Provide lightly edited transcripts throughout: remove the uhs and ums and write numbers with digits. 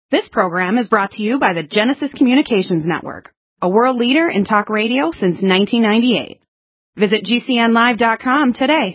This program is brought to you by the Genesis Communications Network, a world leader in talk radio since 1998. Visit GCNlive.com today.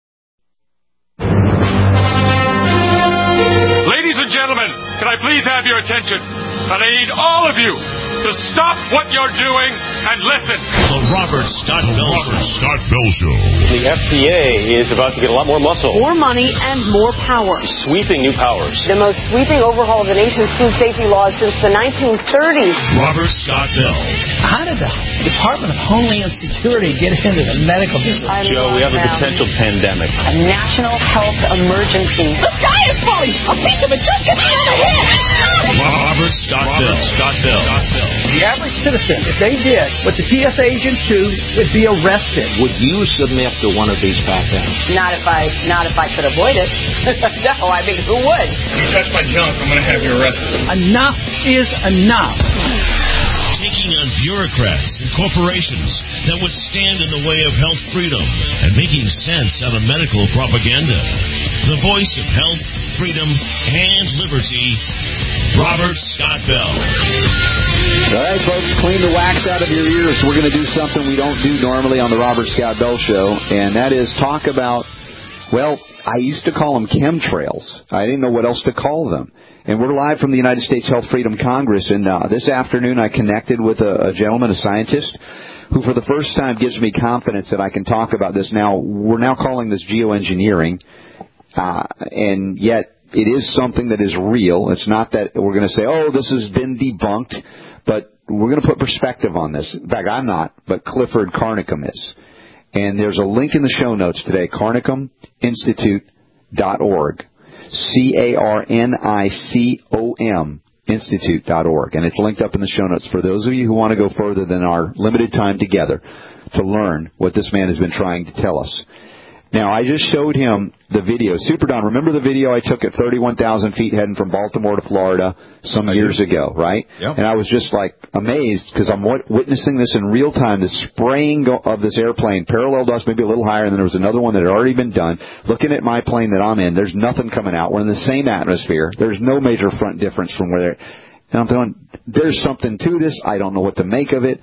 Ladies and gentlemen, can I please have your attention? And I need all of you to stop what you're doing and listen. The Robert Scott Bell Show. The FDA is about to get a lot more muscle. More money and more power. Sweeping new powers. The most sweeping overhaul of the nation's food safety laws since the 1930s. Robert Scott Bell. How did the Department of Homeland Security get into the medical business? Joe, we have a potential pandemic. A national health emergency. The sky is falling! A piece of it just hit me on the head! Robert Scott Bell. The average citizen, if they did what the TSA agents do, would be arrested. Would you submit to one of these pat-downs? Not if I could avoid it. No, I mean, who would? You touch my junk, I'm going to have you arrested. Enough is enough. Taking on bureaucrats and corporations that would stand in the way of health freedom and making sense out of medical propaganda. The voice of health, freedom, and liberty, Robert Scott Bell. All right, folks, clean the wax out of your ears. We're going to do something we don't do normally on the Robert Scott Bell Show, and that is talk about, well, I used to call them chemtrails. I didn't know what else to call them. And we're live from the United States Health Freedom Congress, and this afternoon I connected with a gentleman, a scientist, who for the first time gives me confidence that I can talk about this. Now, we're now calling this geoengineering, and yet it is something that is real. It's not that we're going to say, oh, this has been debunked, but we're going to put perspective on this. In fact, I'm not, but Clifford Carnicom is. And there's a link in the show notes today, carnicominstitute.org. CARNICOM Institute.org. And it's linked up in the show notes for those of you who want to go further than our limited time together to learn what this man has been trying to tell us. Now, I just showed him the video. Super Don, remember the video I took at 31,000 feet heading from Baltimore to Florida some years ago, right? Yep. And I was just like amazed because I'm witnessing this in real time, the spraying of this airplane parallel to us, maybe a little higher, and then there was another one that had already been done. Looking at my plane that I'm in, there's nothing coming out. We're in the same atmosphere. There's no major front difference from where they're... And I'm going, there's something to this. I don't know what to make of it.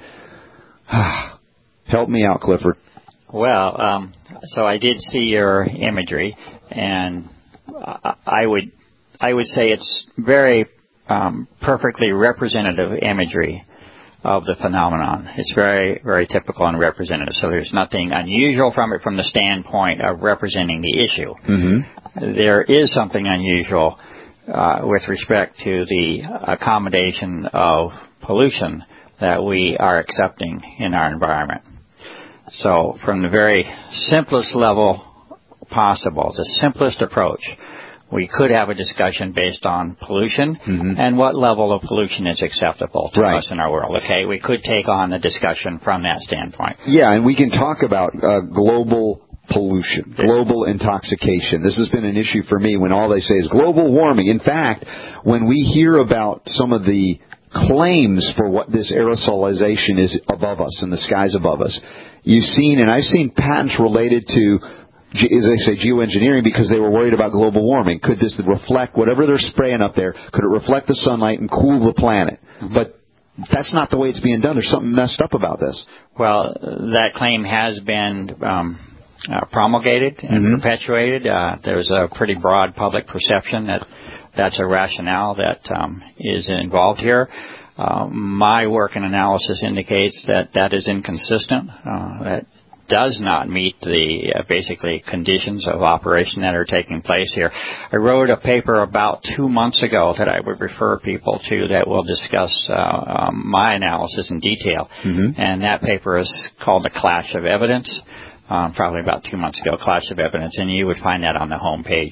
Help me out, Clifford. Well, so I did see your imagery, and I would say it's very perfectly representative imagery of the phenomenon. It's very, very typical and representative. So there's nothing unusual from it from the standpoint of representing the issue. Mm-hmm. There is something unusual with respect to the accommodation of pollution that we are accepting in our environment. So from the very simplest level possible, the simplest approach, we could have a discussion based on pollution and what level of pollution is acceptable to us in our world. Okay, we could take on the discussion from that standpoint. Yeah, and we can talk about global pollution, global intoxication. This has been an issue for me when all they say is global warming. In fact, when we hear about some of the claims for what this aerosolization is above us, in the skies above us, I've seen patents related to, as they say, geoengineering because they were worried about global warming. Could this reflect whatever they're spraying up there? Could it reflect the sunlight and cool the planet? But that's not the way it's being done. There's something messed up about this. Well, that claim has been promulgated and perpetuated. There's a pretty broad public perception that that's a rationale that is involved here. My work and analysis indicates that that is inconsistent. That does not meet the basically conditions of operation that are taking place here. I wrote a paper about 2 months ago that I would refer people to that will discuss my analysis in detail. And that paper is called The Clash of Evidence, probably about 2 months ago, Clash of Evidence, and you would find that on the home page.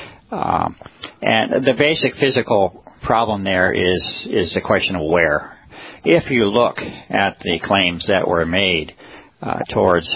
And the basic physical problem there is the question of where. If you look at the claims that were made towards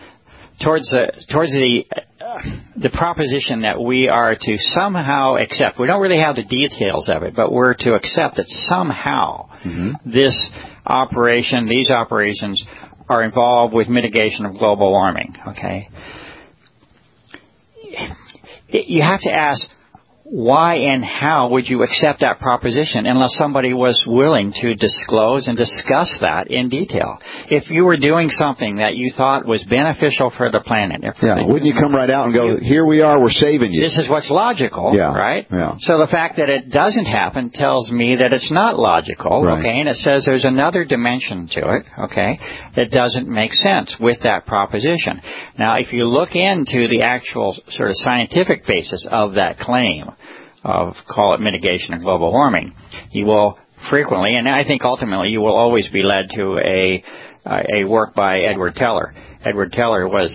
the proposition that we are to somehow accept, we don't really have the details of it, but we're to accept that somehow these operations are involved with mitigation of global warming. Okay, you have to ask, why and how would you accept that proposition unless somebody was willing to disclose and discuss that in detail? If you were doing something that you thought was beneficial for the planet, wouldn't you come right out and go, here we are, we're saving you? This is what's logical, right? Yeah. So the fact that it doesn't happen tells me that it's not logical, okay? And it says there's another dimension to it, okay, that doesn't make sense with that proposition. Now, if you look into the actual sort of scientific basis of that claim, of, call it mitigation of global warming, you will frequently, and I think ultimately you will always be led to a work by Edward Teller. Edward Teller was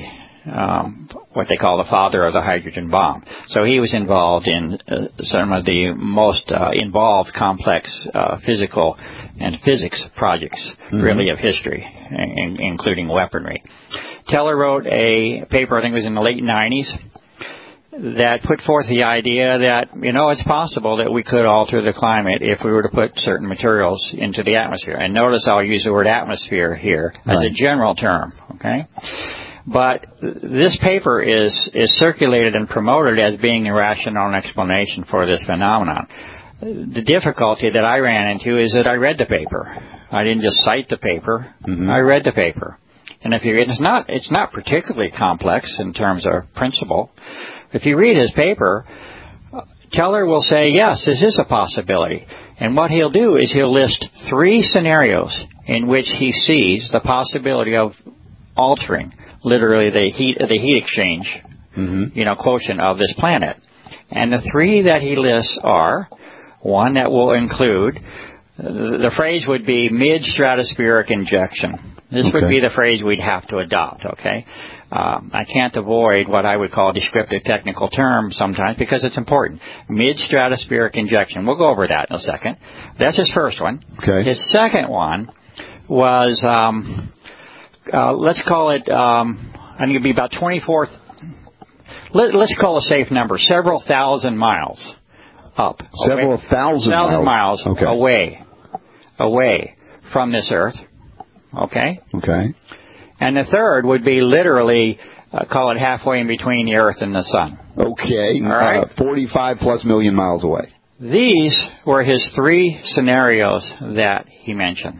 what they call the father of the hydrogen bomb. So he was involved in some of the most involved complex physical and physics projects, really, of history, including weaponry. Teller wrote a paper, I think it was in the late 90s, that put forth the idea that, it's possible that we could alter the climate if we were to put certain materials into the atmosphere. And notice I'll use the word atmosphere here as a general term, okay? But this paper is circulated and promoted as being a rational explanation for this phenomenon. The difficulty that I ran into is that I read the paper. I didn't just cite the paper. I read the paper. And it's not particularly complex in terms of principle. If you read his paper, Teller will say, yes, this is a possibility. And what he'll do is he'll list 3 scenarios in which he sees the possibility of altering, literally, the heat exchange, quotient of this planet. And the 3 that he lists are, one that will include, the phrase would be mid-stratospheric injection. This would be the phrase we'd have to adopt, okay? I can't avoid what I would call descriptive technical terms sometimes because it's important. Mid-stratospheric injection. We'll go over that in a second. That's his first one. Okay. His second one was, let's call it, I think it'd be about 24, let's call a safe number, several thousand miles up. Several thousand miles away from this Earth. Okay? Okay. And the third would be literally, call it halfway in between the Earth and the Sun. Okay. All right? 45 plus million miles away. These were his 3 scenarios that he mentioned.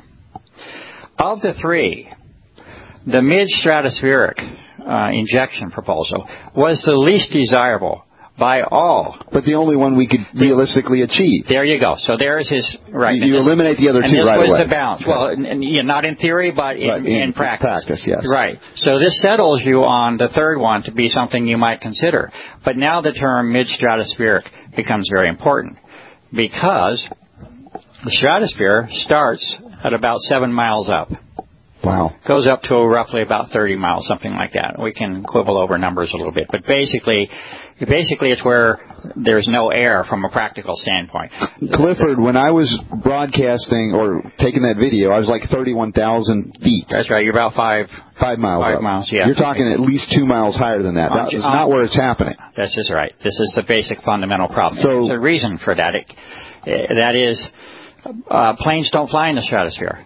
Of the 3, the mid-stratospheric injection proposal was the least desirable by all. But the only one we could realistically achieve. There you go. So there's his, right. You eliminate the other 2 right away. And this was the balance. Well, not in theory, but in practice. Practice, yes. Right. So this settles you on the third one to be something you might consider. But now the term mid-stratospheric becomes very important because the stratosphere starts at about 7 miles up. Wow. Goes up to roughly about 30 miles, something like that. We can quibble over numbers a little bit. But basically it's where there's no air from a practical standpoint. Clifford, when I was broadcasting or taking that video, I was like 31,000 feet. That's right. You're about 5 miles. 5 miles, yeah. You're talking at least 2 miles higher than that. That is not where it's happening. That's just right. This is the basic fundamental problem. There's a reason for that. That is, planes don't fly in the stratosphere.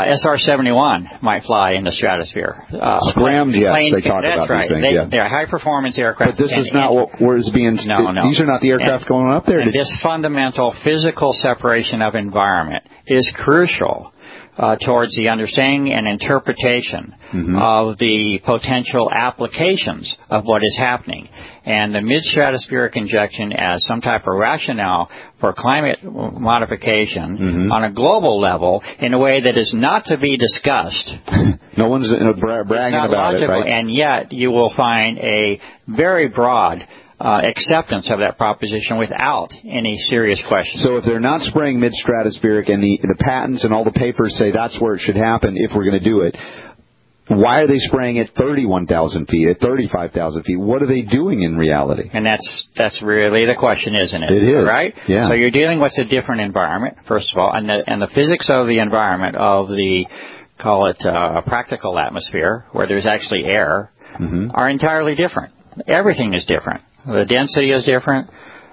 SR-71 might fly in the stratosphere. Scrammed, yes, they talk about these things. They're high-performance aircraft. But this is not what is being... No. These are not the aircraft going up there. And this fundamental physical separation of environment is crucial towards the understanding and interpretation of the potential applications of what is happening. And the mid-stratospheric injection as some type of rationale for climate modification on a global level in a way that is not to be discussed. No one's bragging about it, right? And yet you will find a very broad acceptance of that proposition without any serious question. So if they're not spraying mid-stratospheric and the patents and all the papers say that's where it should happen if we're going to do it, why are they spraying at 31,000 feet, at 35,000 feet? What are they doing in reality? And that's really the question, isn't it? It is. Right? Yeah. So you're dealing with a different environment, first of all, and the physics of the environment of the, call it a practical atmosphere, where there's actually air, are entirely different. Everything is different. The density is different.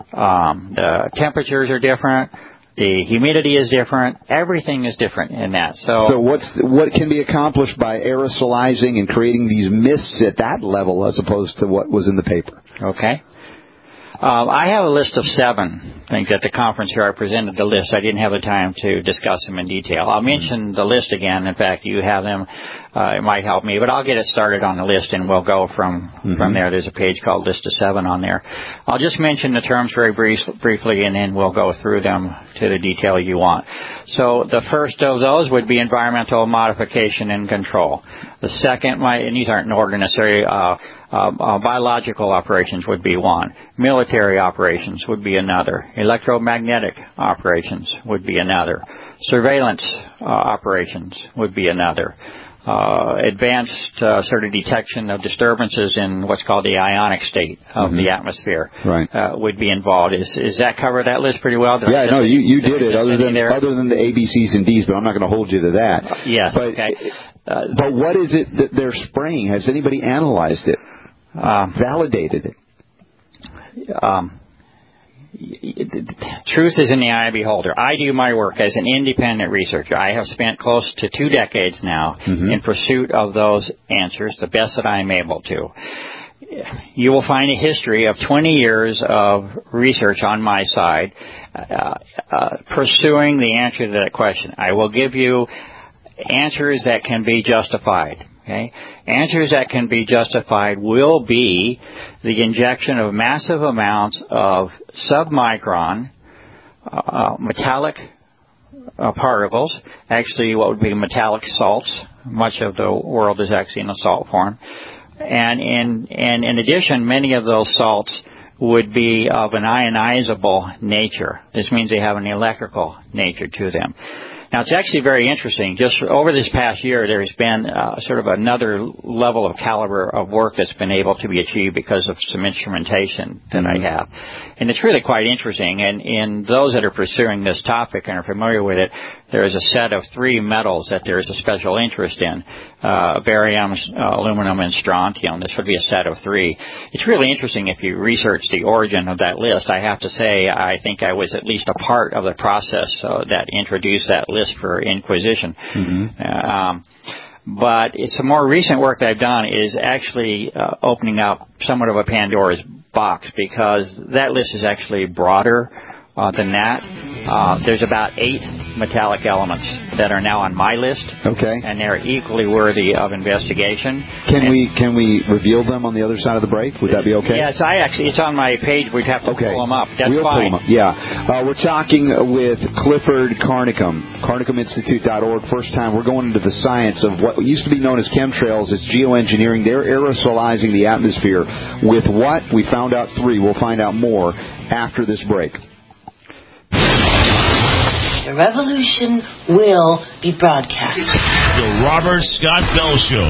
The temperatures are different. The humidity is different. Everything is different in that. So what can be accomplished by aerosolizing and creating these mists at that level as opposed to what was in the paper? Okay. I have a list of 7 things. At the conference here, I presented the list. I didn't have the time to discuss them in detail. I'll mention the list again. In fact, you have them. It might help me, but I'll get it started on the list, and we'll go from there. There's a page called List of 7 on there. I'll just mention the terms very briefly, and then we'll go through them to the detail you want. So the first of those would be environmental modification and control. The second, and these aren't in order necessarily, biological operations would be one. Military operations would be another. Electromagnetic operations would be another. Surveillance operations would be another. Advanced sort of detection of disturbances in what's called the ionic state of the atmosphere would be involved. Is that cover that list pretty well? Yeah, no, you did it other than the A, B, C's, and D's, but I'm not going to hold you to that. Yes, but, okay. But what is it that they're spraying? Has anybody analyzed it? Validated it? Truth is in the eye of the beholder. I do my work as an independent researcher. I have spent close to 2 decades now in pursuit of those answers, the best that I'm able to. You will find a history of 20 years of research on my side pursuing the answer to that question. I will give you answers that can be justified. Okay? Answers that can be justified will be the injection of massive amounts of submicron metallic particles, actually what would be metallic salts. Much of the world is actually in a salt form. And in addition, many of those salts would be of an ionizable nature. This means they have an electrical nature to them. Now, it's actually very interesting. Just over this past year, there's been sort of another level of caliber of work that's been able to be achieved because of some instrumentation that I have. And it's really quite interesting. And in those that are pursuing this topic and are familiar with it, there is a set of 3 metals that there is a special interest in, barium, aluminum, and strontium. This would be a set of 3. It's really interesting if you research the origin of that list. I have to say, I think I was at least a part of the process that introduced that list for inquisition. But some more recent work that I've done is actually opening up somewhat of a Pandora's box, because that list is actually broader than that. There's about 8 metallic elements that are now on my list. Okay. And they're equally worthy of investigation. Can we reveal them on the other side of the break? Would that be okay? Yes, it's on my page. We'd have to pull them up. That's fine. Pull them up. Yeah. We're talking with Clifford Carnicom, CarnicomInstitute.org. First time we're going into the science of what used to be known as chemtrails. It's geoengineering. They're aerosolizing the atmosphere with what? We found out 3. We'll find out more after this break. The revolution will be broadcast. The Robert Scott Bell Show.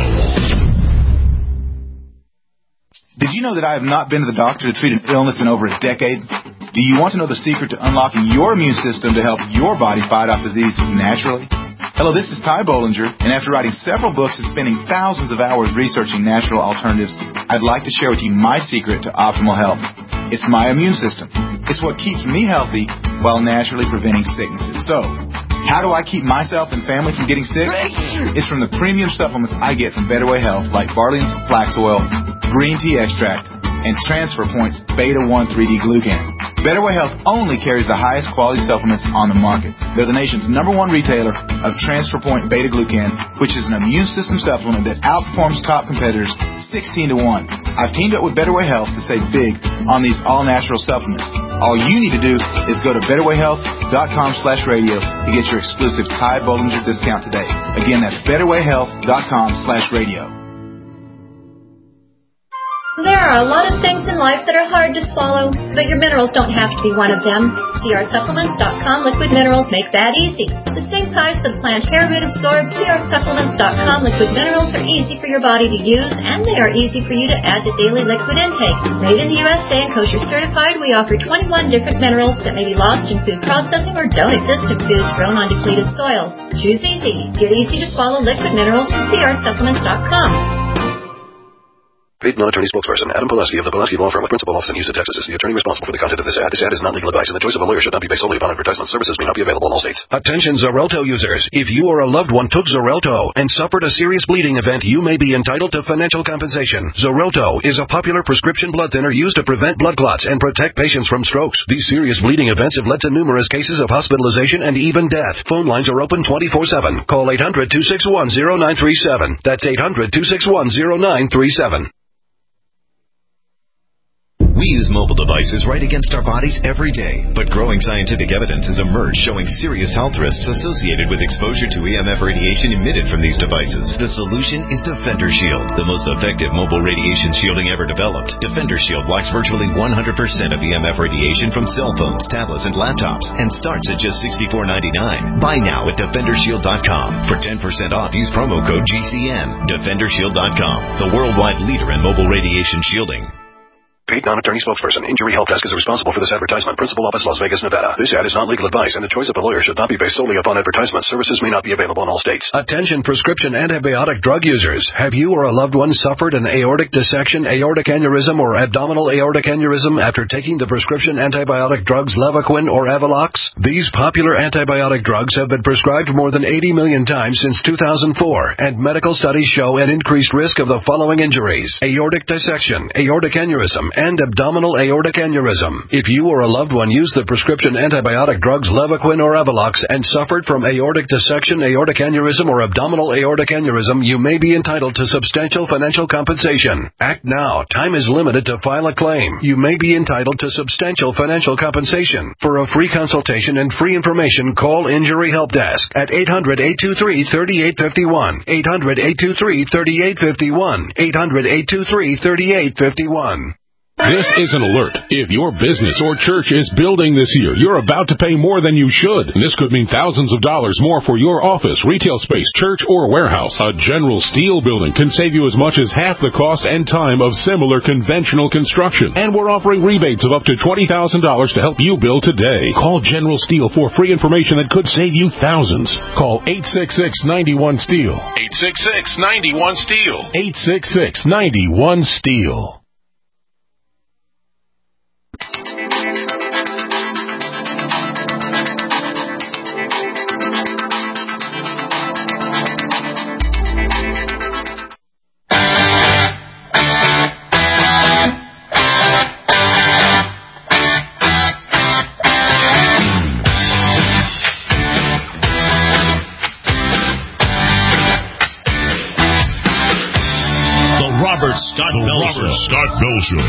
Did you know that I have not been to the doctor to treat an illness in over a decade? Do you want to know the secret to unlocking your immune system to help your body fight off disease naturally? Hello, this is Ty Bollinger, and after writing several books and spending thousands of hours researching natural alternatives, I'd like to share with you my secret to optimal health. It's my immune system. It's what keeps me healthy while naturally preventing sicknesses. So, how do I keep myself and family from getting sick? It's from the premium supplements I get from Better Way Health, like Barley and Flax Oil, Green Tea Extract, and Transfer Points Beta 1 3D Glucan. Better Way Health only carries the highest quality supplements on the market. They're the nation's #1 retailer of Transfer Point Beta Glucan, which is an immune system supplement that outperforms top competitors 16 to 1. I've teamed up with Better Way Health to save big on these all-natural supplements. All you need to do is go to betterwayhealth.com/radio to get your exclusive Ty Bollinger discount today. Again, that's betterwayhealth.com/radio. There are a lot of things in life that are hard to swallow, but your minerals don't have to be one of them. CRSupplements.com liquid minerals make that easy. The same size the plant hair root absorbs, CRSupplements.com liquid minerals are easy for your body to use, and they are easy for you to add to daily liquid intake. Made in the USA and kosher certified, we offer 21 different minerals that may be lost in food processing or don't exist in foods grown on depleted soils. Choose easy. Get easy to swallow liquid minerals from CRSupplements.com. Paid non-attorney spokesperson Adam Pulaski of the Pulaski Law Firm with principal office in Houston, Texas is the attorney responsible for the content of this ad. This ad is not legal advice, and the choice of a lawyer should not be based solely upon advertisement. Services may not be available in all states. Attention Xarelto users. If you or a loved one took Xarelto and suffered a serious bleeding event, you may be entitled to financial compensation. Xarelto is a popular prescription blood thinner used to prevent blood clots and protect patients from strokes. These serious bleeding events have led to numerous cases of hospitalization and even death. Phone lines are open 24/7. Call 800-261-0937. That's 800-261-0937. We use mobile devices right against our bodies every day, but growing scientific evidence has emerged showing serious health risks associated with exposure to EMF radiation emitted from these devices. The solution is Defender Shield, the most effective mobile radiation shielding ever developed. Defender Shield blocks virtually 100% of EMF radiation from cell phones, tablets, and laptops, and starts at just $64.99. Buy now at DefenderShield.com. For 10% off, use promo code GCN. DefenderShield.com, the worldwide leader in mobile radiation shielding. Paid non-attorney spokesperson. Injury Help Desk is responsible for this advertisement. Principal office, Las Vegas, Nevada. This ad is not legal advice, and the choice of a lawyer should not be based solely upon advertisement. Services may not be available in all states. Attention prescription antibiotic drug users. Have you or a loved one suffered an aortic dissection, aortic aneurysm, or abdominal aortic aneurysm after taking the prescription antibiotic drugs Levaquin or Avalox? These popular antibiotic drugs have been prescribed more than 80 million times since 2004, and medical studies show an increased risk of the following injuries: aortic dissection, aortic aneurysm, and abdominal aortic aneurysm. If you or a loved one used the prescription antibiotic drugs Levaquin or Avalox and suffered from aortic dissection, aortic aneurysm, or abdominal aortic aneurysm, you may be entitled to substantial financial compensation. Act now. Time is limited to file a claim. You may be entitled to substantial financial compensation. For a free consultation and free information, call Injury Help Desk at 800-823-3851. 800-823-3851. 800-823-3851. This is an alert. If your business or church is building this year, you're about to pay more than you should. And this could mean thousands of dollars more for your office, retail space, church, or warehouse. A General Steel building can save you as much as half the cost and time of similar conventional construction. And we're offering rebates of up to $20,000 to help you build today. Call General Steel for free information that could save you thousands. Call 866-91-STEEL. 866-91-STEEL. 866-91-STEEL. Scott Bell Show.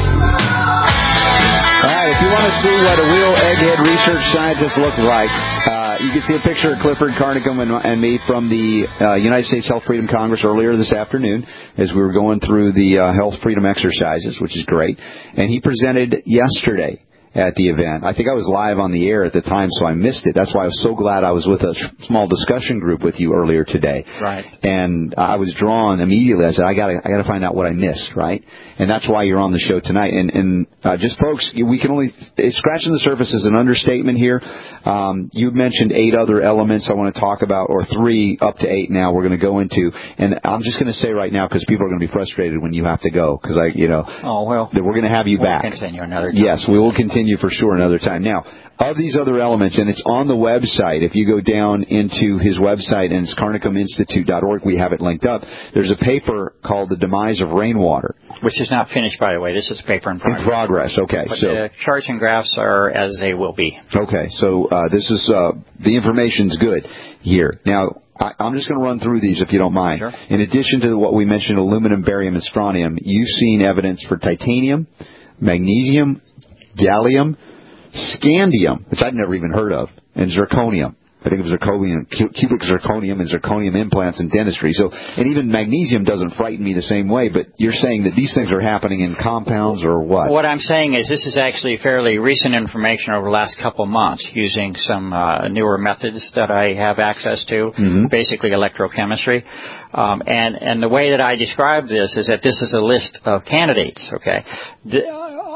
All right, if you want to see what a real egghead research scientist looks like, you can see a picture of Clifford Carnicom and me from the United States Health Freedom Congress earlier this afternoon as we were going through the health freedom exercises, which is great. And he presented yesterday at the event. I think I was live on the air at the time, so I missed it. That's why I was so glad I was with a small discussion group with you earlier today. Right. And I was drawn immediately. I said, I gotta find out what I missed, right? And that's why you're on the show tonight. And just folks, we can only scratching the surface is an understatement here. You mentioned 8 other elements I want to talk about, or 3 up to 8 now we're going to go into. And I'm just going to say right now, because people are going to be frustrated when you have to go, because we're going to have you back. We'll continue another time. Yes, we will continue for sure another time. Now, of these other elements, and it's on the website, if you go down into his website, and it's carnicominstitute.org, we have it linked up, there's a paper called The Demise of Rainwater. Which is not finished, by the way. This is paper in progress. In progress, okay. But the charts and graphs are as they will be. Okay, so this is, the information's good here. Now, I'm just going to run through these if you don't mind. Sure. In addition to what we mentioned, aluminum, barium, and strontium, you've seen evidence for titanium, magnesium, gallium, scandium, which I'd never even heard of, and zirconium. I think it was zirconium, cubic zirconium and zirconium implants in dentistry. So, and even magnesium doesn't frighten me the same way, but you're saying that these things are happening in compounds or what? What I'm saying is this is actually fairly recent information over the last couple of months using some newer methods that I have access to, basically electrochemistry. And the way that I describe this is that this is a list of candidates, okay?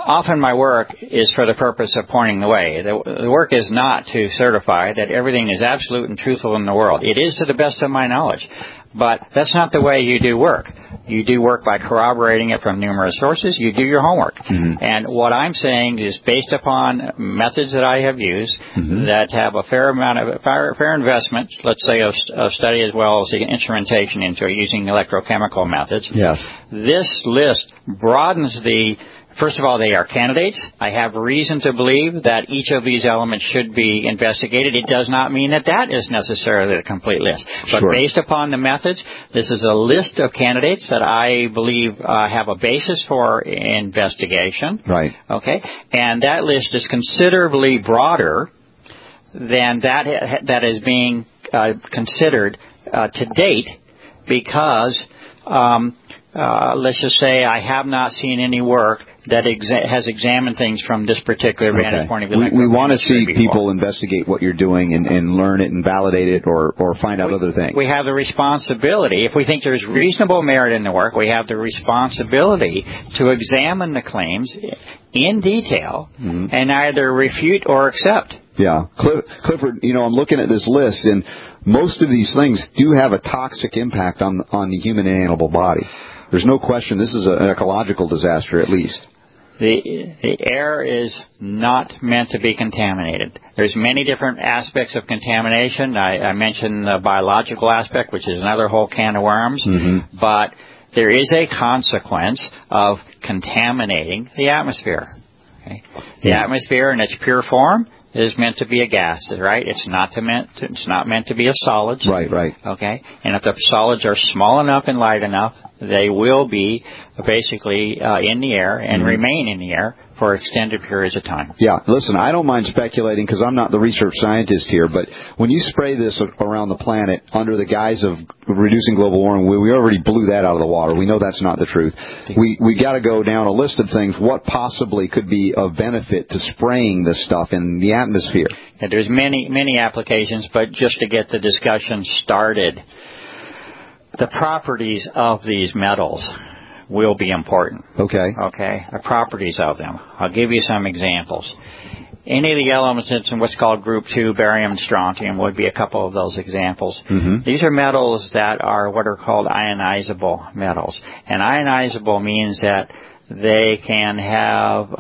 often my work is for the purpose of pointing the way. The work is not to certify that everything is absolute and truthful in the world. It is to the best of my knowledge. But that's not the way you do work. You do work by corroborating it from numerous sources. You do your homework. Mm-hmm. And what I'm saying is based upon methods that I have used that have a fair amount of fair investment, let's say of study as well as the instrumentation into using electrochemical methods. Yes. This list broadens the... First of all, they are candidates. I have reason to believe that each of these elements should be investigated. It does not mean that that is necessarily the complete list. But based upon the methods, this is a list of candidates that I believe have a basis for investigation. Right. Okay. And that list is considerably broader than that is being considered to date because... let's just say I have not seen any work that has examined things from this particular vantage point of view. We want to see people investigate what you're doing and learn it and validate it or find out other things. We have the responsibility, if we think there's reasonable merit in the work, we have the responsibility to examine the claims in detail and either refute or accept. Yeah. Clifford, I'm looking at this list, and most of these things do have a toxic impact on the human and animal body. There's no question this is an ecological disaster, at least. The air is not meant to be contaminated. There's many different aspects of contamination. I mentioned the biological aspect, which is another whole can of worms. But there is a consequence of contaminating the atmosphere. Okay? The atmosphere in its pure form is meant to be a gas, right? It's not meant to be a solid. Right. Okay? And if the solids are small enough and light enough, they will be basically in the air and remain in the air for extended periods of time. Yeah, listen, I don't mind speculating because I'm not the research scientist here, but when you spray this around the planet under the guise of reducing global warming, we already blew that out of the water. We know that's not the truth. We got to go down a list of things. What possibly could be of benefit to spraying this stuff in the atmosphere? Yeah, there's many applications, but just to get the discussion started, the properties of these metals will be important. Okay. The properties of them. I'll give you some examples. Any of the elements in what's called Group 2, barium and strontium, would be a couple of those examples. These are metals that are what are called ionizable metals. And ionizable means that they can have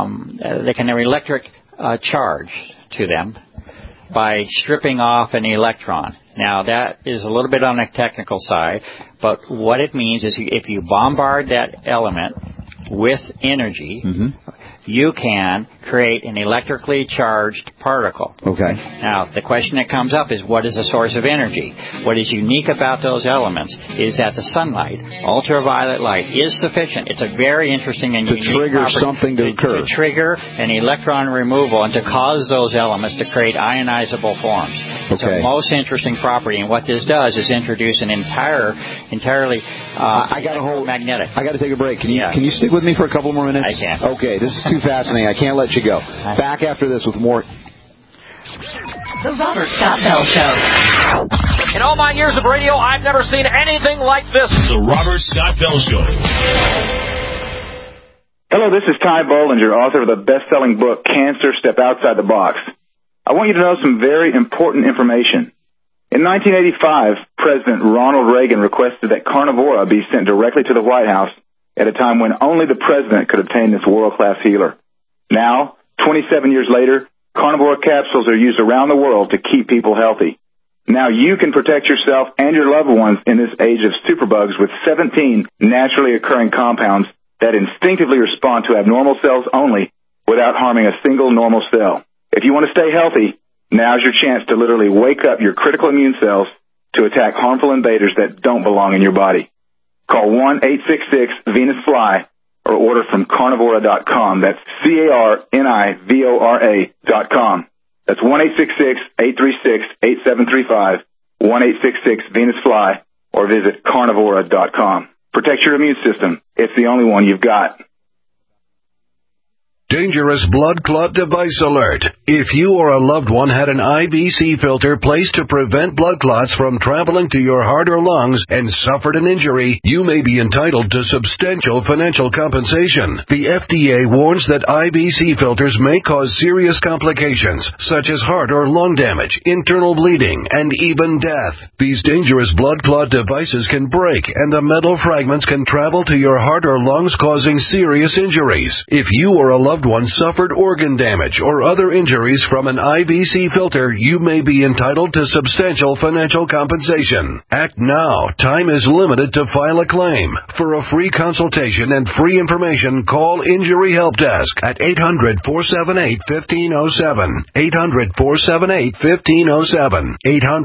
an electric charge to them by stripping off an electron. Now, that is a little bit on the technical side, but what it means is if you bombard that element with energy, you can create an electrically charged particle. Okay. Now, the question that comes up is, what is the source of energy? What is unique about those elements is that the sunlight, ultraviolet light, is sufficient. It's a very interesting and unique trigger property something to occur. To trigger an electron removal and to cause those elements to create ionizable forms. It's a most interesting property, and what this does is introduce an entirely magnetic. I got to take a break. Can you stick with me for a couple more minutes? I can. Okay, this is too fascinating. I can't let you go. Back after this with more. The Robert Scott Bell Show. In all my years of radio, I've never seen anything like this. The Robert Scott Bell Show. Hello, this is Ty Bollinger, author of the best-selling book, Cancer, Step Outside the Box. I want you to know some very important information. In 1985, President Ronald Reagan requested that Carnivora be sent directly to the White House at a time when only the president could obtain this world-class healer. Now, 27 years later, Carnivora capsules are used around the world to keep people healthy. Now you can protect yourself and your loved ones in this age of superbugs with 17 naturally occurring compounds that instinctively respond to abnormal cells only without harming a single normal cell. If you want to stay healthy, now's your chance to literally wake up your critical immune cells to attack harmful invaders that don't belong in your body. Call 1-866-VENUS-FLY or order from Carnivora.com. That's Carnivora.com. That's 1-866-836-8735, 1-866-VENUS-FLY, or visit Carnivora.com. Protect your immune system. It's the only one you've got. Dangerous blood clot device alert. If you or a loved one had an IVC filter placed to prevent blood clots from traveling to your heart or lungs and suffered an injury, you may be entitled to substantial financial compensation. The FDA warns that IVC filters may cause serious complications, such as heart or lung damage, internal bleeding, and even death. These dangerous blood clot devices can break, and the metal fragments can travel to your heart or lungs, causing serious injuries. If you or a loved one suffered organ damage or other injuries from an IVC filter, you may be entitled to substantial financial compensation. Act now. Time is limited to file a claim. For a free consultation and free information, call Injury Help Desk at 800-478-1507. 800-478-1507.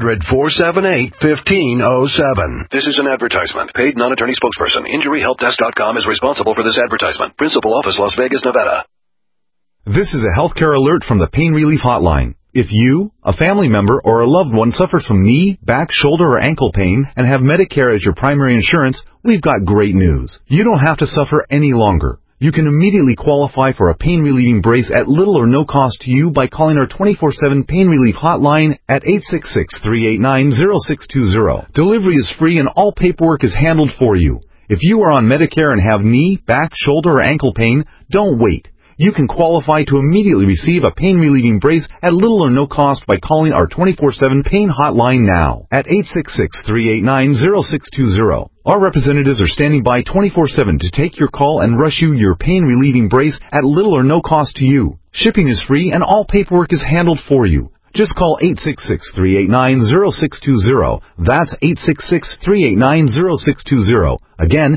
800-478-1507. This is an advertisement. Paid non-attorney spokesperson. InjuryHelpDesk.com is responsible for this advertisement. Principal office, Las Vegas, Nevada. This is a healthcare alert from the Pain Relief Hotline. If you, a family member, or a loved one suffers from knee, back, shoulder, or ankle pain and have Medicare as your primary insurance, we've got great news. You don't have to suffer any longer. You can immediately qualify for a pain-relieving brace at little or no cost to you by calling our 24/7 Pain Relief Hotline at 866-389-0620. Delivery is free and all paperwork is handled for you. If you are on Medicare and have knee, back, shoulder, or ankle pain, don't wait. You can qualify to immediately receive a pain-relieving brace at little or no cost by calling our 24/7 Pain Hotline now at 866-389-0620. Our representatives are standing by 24/7 to take your call and rush you your pain-relieving brace at little or no cost to you. Shipping is free and all paperwork is handled for you. Just call 866-389-0620. That's 866-389-0620. Again,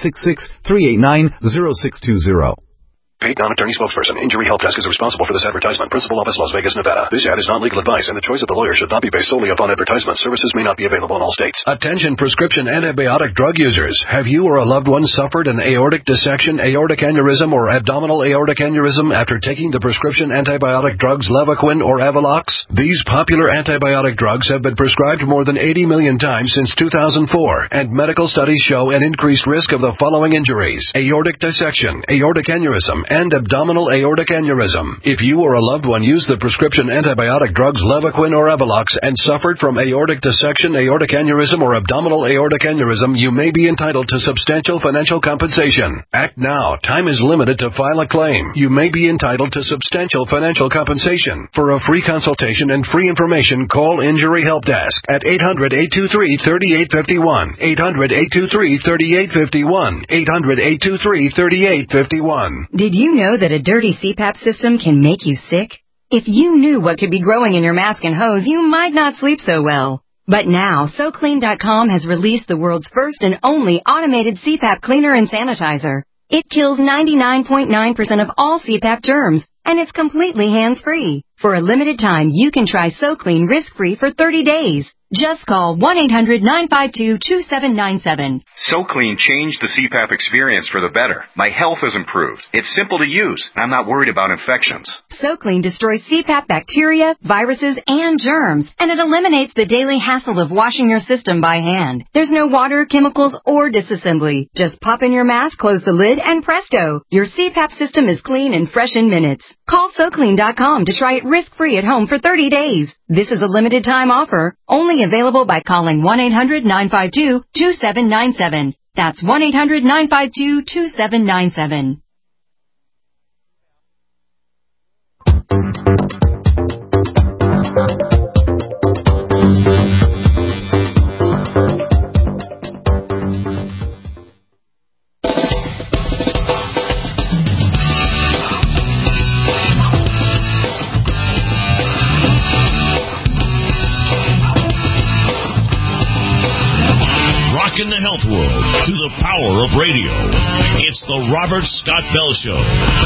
866-389-0620. Paid non-attorney spokesperson. Injury Help Desk is responsible for this advertisement. Principal office, Las Vegas, Nevada. This ad is not legal advice, and the choice of the lawyer should not be based solely upon advertisement. Services may not be available in all states. Attention prescription antibiotic drug users. Have you or a loved one suffered an aortic dissection, aortic aneurysm, or abdominal aortic aneurysm after taking the prescription antibiotic drugs Levaquin or Avalox? These popular antibiotic drugs have been prescribed more than 80 million times since 2004, and medical studies show an increased risk of the following injuries: aortic dissection, aortic aneurysm, and abdominal aortic aneurysm. If you or a loved one used the prescription antibiotic drugs Levaquin or Avalox and suffered from aortic dissection, aortic aneurysm, or abdominal aortic aneurysm, you may be entitled to substantial financial compensation. Act now. Time is limited to file a claim. You may be entitled to substantial financial compensation. For a free consultation and free information, call Injury Help Desk at 800-823-3851. 800-823-3851. 800-823-3851. Did you know that a dirty CPAP system can make you sick? If you knew what could be growing in your mask and hose, you might not sleep so well. But now, SoClean.com has released the world's first and only automated CPAP cleaner and sanitizer. It kills 99.9% of all CPAP germs, and it's completely hands-free. For a limited time, you can try SoClean risk-free for 30 days. Just call 1-800-952-2797. SoClean changed the CPAP experience for the better. My health has improved. It's simple to use, and I'm not worried about infections. SoClean destroys CPAP bacteria, viruses, and germs, and it eliminates the daily hassle of washing your system by hand. There's no water, chemicals, or disassembly. Just pop in your mask, close the lid, and presto! Your CPAP system is clean and fresh in minutes. Call SoClean.com to try it risk-free at home for 30 days. This is a limited time offer, only available by calling 1-800-952-2797. That's 1-800-952-2797. In the health world through the power of radio. It's the Robert Scott Bell Show.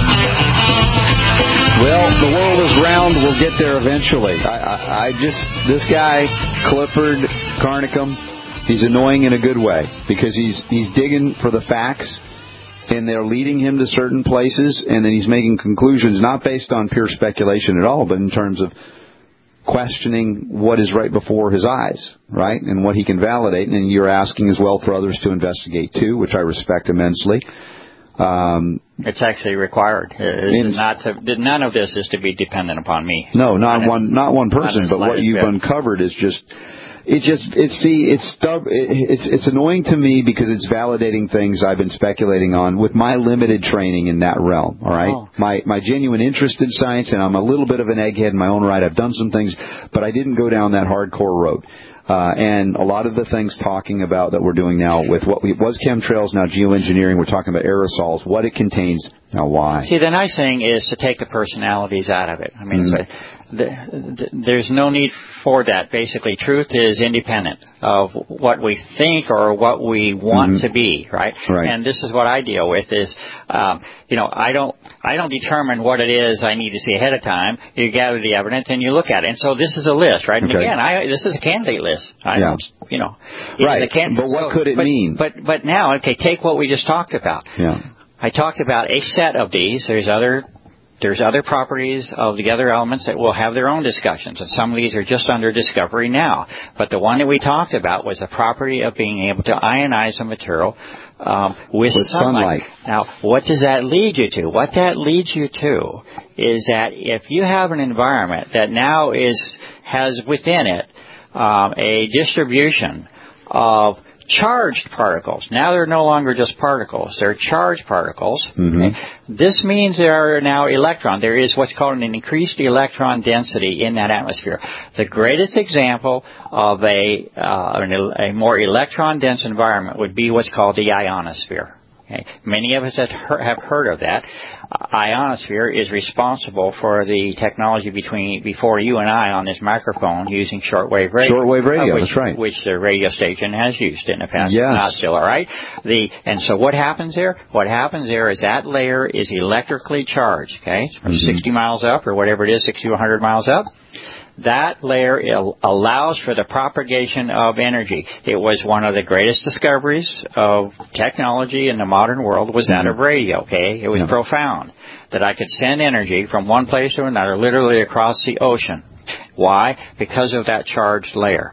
Well, the world is round. We'll get there eventually. This guy, Clifford Carnicom, he's annoying in a good way because he's digging for the facts, and they're leading him to certain places, and then he's making conclusions not based on pure speculation at all, but in terms of questioning what is right before his eyes, right, and what he can validate. And you're asking as well for others to investigate, too, which I respect immensely. It's actually required. None of this is to be dependent upon me. No, not one person. But what you've uncovered is it's annoying to me because it's validating things I've been speculating on with my limited training in that realm. All right, my genuine interest in science, and I'm a little bit of an egghead in my own right. I've done some things, but I didn't go down that hardcore road. And a lot of the things talking about that we're doing now with what was chemtrails, now geoengineering, we're talking about aerosols, what it contains, now why. See, the nice thing is to take the personalities out of it. I mean, there's no need for that. Basically, truth is independent of what we think or what we want to be, right? And this is what I deal with is, I don't determine what it is I need to see ahead of time. You gather the evidence and you look at it. And so this is a list, right? And again, this is a candidate list. Right. But what could it mean? But now, take what we just talked about. Yeah. I talked about a set of these. There's other properties of the other elements that will have their own discussions, and some of these are just under discovery now. But the one that we talked about was the property of being able to ionize a material with sunlight. Now, what does that lead you to? What that leads you to is that if you have an environment that now has within it a distribution of charged particles. Now they're no longer just particles. They're charged particles. Okay? This means there are now electrons. There is what's called an increased electron density in that atmosphere. The greatest example of a more electron-dense environment would be what's called the ionosphere. Okay. Many of us have heard of that. Ionosphere is responsible for the technology before you and I on this microphone using shortwave radio. Shortwave radio, that's right. Which the radio station has used in the past. Yes. Not still, all right? And so what happens there? What happens there is that layer is electrically charged, okay? It's from 60 miles up or whatever it is, 60 to 100 miles up. That layer allows for the propagation of energy. It was one of the greatest discoveries of technology in the modern world was that of radio, okay? It was profound that I could send energy from one place to another, literally across the ocean. Why? Because of that charged layer.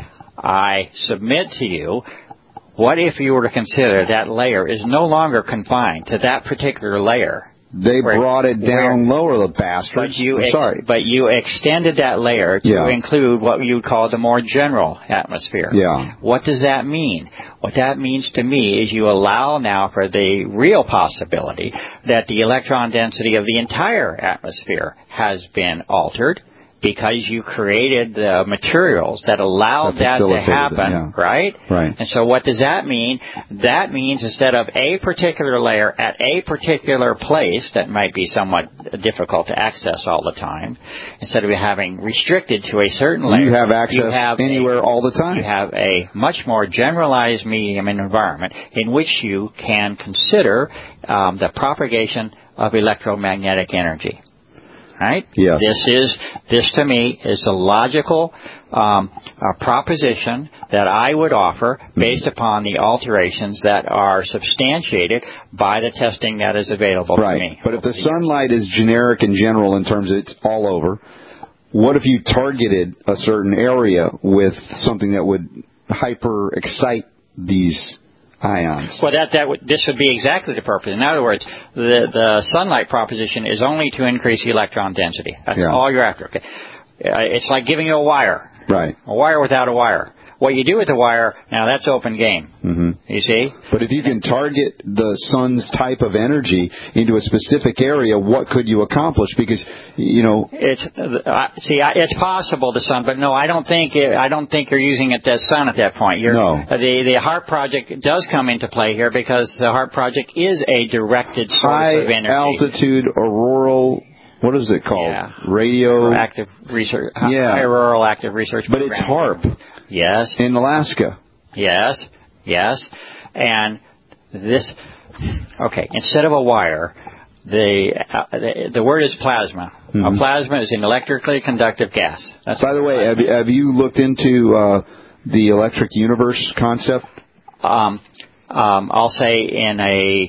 I submit to you, what if you were to consider that layer is no longer confined to that particular layer? They brought it down lower, the bastards. But you extended that layer to include what you would call the more general atmosphere. Yeah. What does that mean? What that means to me is you allow now for the real possibility that the electron density of the entire atmosphere has been altered because you created the materials that allowed that to happen, right? And so what does that mean? That means instead of a particular layer at a particular place that might be somewhat difficult to access all the time, instead of having restricted to a certain layer, you have access anywhere all the time. You have a much more generalized medium and environment in which you can consider the propagation of electromagnetic energy. Right? Yes. This to me is a logical proposition that I would offer based upon the alterations that are substantiated by the testing that is available to me. But if the sunlight is generic and general in terms of it's all over, what if you targeted a certain area with something that would hyper excite these ions? Well, this would be exactly the purpose. In other words, the sunlight proposition is only to increase electron density. That's all you're after. Okay? It's like giving you a wire. Right. A wire without a wire. What you do with the wire, now that's open game. You see? But if you can target the sun's type of energy into a specific area, what could you accomplish? Because, it's possible the sun, but no, I don't think you're using it as sun at that point. The HARP project does come into play here because the HARP project is a directed source of energy. High altitude auroral. What is it called? Radio active research. High auroral active research. But it's HARP. Yes. In Alaska. Yes. And this, instead of a wire, the word is plasma. A plasma is an electrically conductive gas. By the way, have you looked into the electric universe concept? I'll say in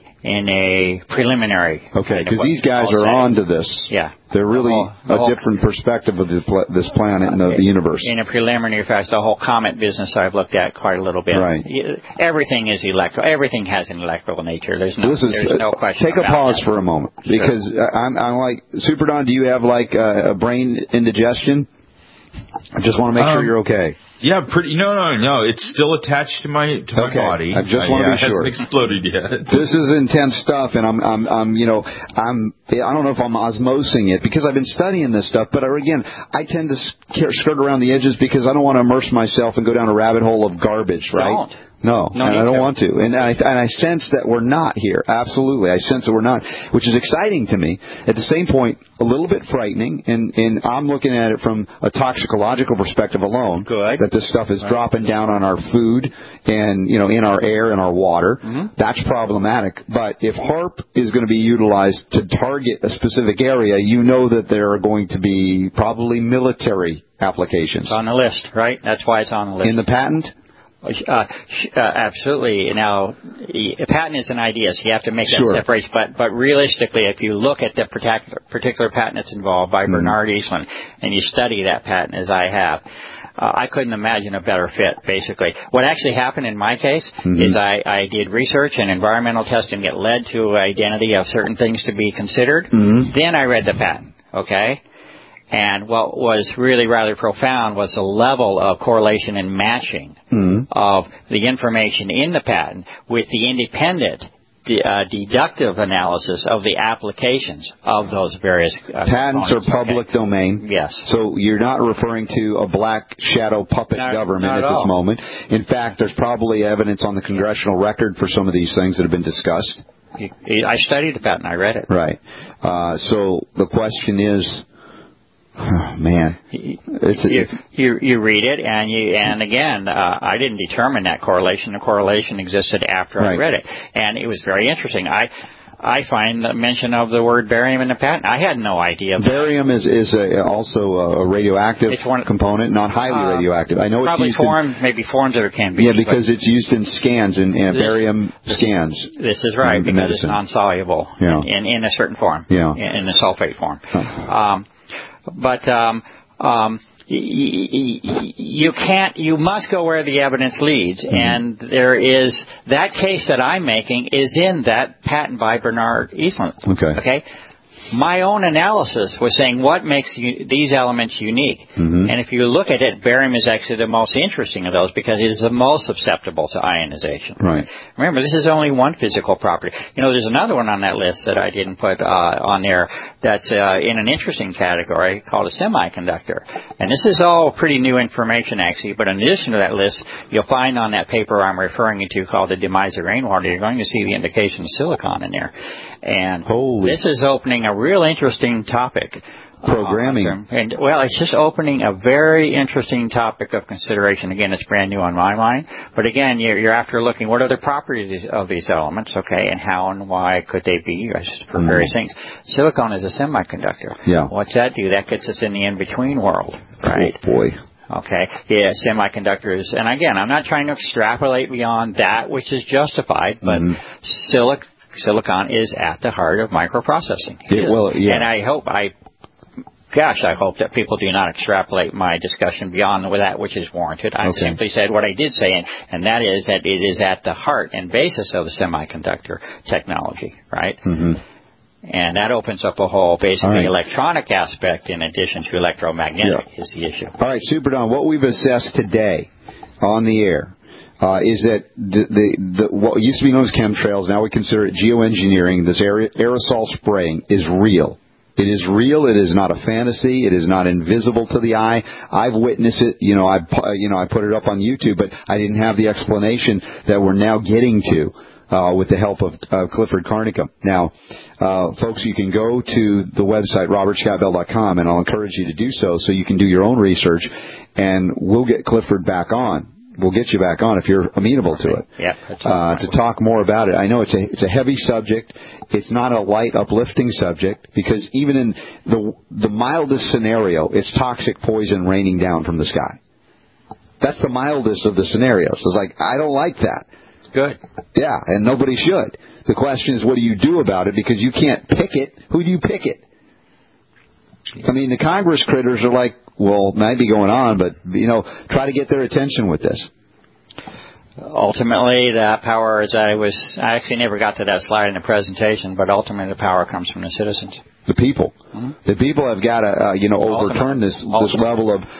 a preliminary. Okay, because these guys are on to this. Yeah. They're really a different perspective of this planet and of the universe. In a preliminary fashion, the whole comet business I've looked at quite a little bit. Right. Everything is electrical. Everything has an electrical nature. There's no question. Take a pause for a moment, because I'm like, Super Don, do you have like a brain indigestion? I just want to make sure you're okay. Yeah, pretty. No. It's still attached to my body. I just want to be sure. It hasn't exploded yet. This is intense stuff, and I don't know if I'm osmosing it because I've been studying this stuff. But again, I tend to skirt around the edges because I don't want to immerse myself and go down a rabbit hole of garbage. Right? Don't. No, and I don't want to. And I sense that we're not here. Absolutely. I sense that we're not, which is exciting to me. At the same point, a little bit frightening, and I'm looking at it from a toxicological perspective alone. Good. That this stuff is dropping down on our food and, in our air and our water. Mm-hmm. That's problematic. But if HAARP is going to be utilized to target a specific area, you know that there are going to be probably military applications. It's on the list, right? That's why it's on the list. In the patent? Absolutely. Now, a patent is an idea, so you have to make that separation. But realistically, if you look at the particular patent that's involved by Bernard Eastland, and you study that patent as I have, I couldn't imagine a better fit, basically. What actually happened in my case is I did research and environmental testing that led to identity of certain things to be considered. Then I read the patent, okay? And what was really rather profound was the level of correlation and matching of the information in the patent with the independent deductive analysis of the applications of those various patents are public domain. Yes. So you're not referring to a black shadow puppet government at this moment. In fact, there's probably evidence on the congressional record for some of these things that have been discussed. I studied the patent. I read it. Right. So the question is, oh, man, you read it, and again, I didn't determine that correlation. The correlation existed after I read it, and it was very interesting. I find the mention of the word barium in the patent. I had no idea. Barium is also a radioactive component, not highly radioactive. I know probably it's used maybe forms that it can be. Yeah, because it's used in scans and barium scans. This is right because medicine. It's non-soluble in a certain form. Yeah. In the sulfate form. But you must go where the evidence leads, and there is that case that I'm making is in that patent by Bernard Eastland. Okay. My own analysis was saying what makes these elements unique. And if you look at it, barium is actually the most interesting of those because it is the most susceptible to ionization. Right. Remember, this is only one physical property. There's another one on that list that I didn't put on there that's in an interesting category called a semiconductor. And this is all pretty new information, actually. But in addition to that list, you'll find on that paper I'm referring you to called the Demiser rainwater, you're going to see the indication of silicon in there. And this is opening a real interesting topic. Programming. It's just opening a very interesting topic of consideration. Again, it's brand new on my mind. But again, you're after looking, what are the properties of these elements, okay, and how and why could they be used for various things. Silicon is a semiconductor. Yeah. What's that do? That gets us in the in-between world, right? Oh, boy. Okay. Yeah, semiconductors. And again, I'm not trying to extrapolate beyond that which is justified, but silicon is at the heart of microprocessing. And I hope that people do not extrapolate my discussion beyond that which is warranted. I simply said what I did say, and that is that it is at the heart and basis of the semiconductor technology, right? And that opens up a whole, basically, electronic aspect in addition to electromagnetic is the issue. All right, Super Don, what we've assessed today on the air is that the what used to be known as chemtrails, now we consider it geoengineering, this aerosol spraying, is real. It is real. It is not a fantasy. It is not invisible to the eye. I've witnessed it. I put it up on YouTube, but I didn't have the explanation that we're now getting to with the help of Clifford Carnicom. Now, folks, you can go to the website robertscottbell.com, and I'll encourage you to do so you can do your own research, and we'll get Clifford back on. We'll get you back on if you're amenable to it. To talk more about it. I know it's a heavy subject. It's not a light, uplifting subject because even in the mildest scenario, it's toxic poison raining down from the sky. That's the mildest of the scenarios. It's like, I don't like that. Good. Yeah, and nobody should. The question is, what do you do about it? Because you can't pick it. Who do you pick it? I mean, the Congress critters are like, well, might be going on, but, try to get their attention with this. Ultimately, the power, I actually never got to that slide in the presentation, but ultimately the power comes from the citizens. The people. Mm-hmm. The people have got to, overturn this level of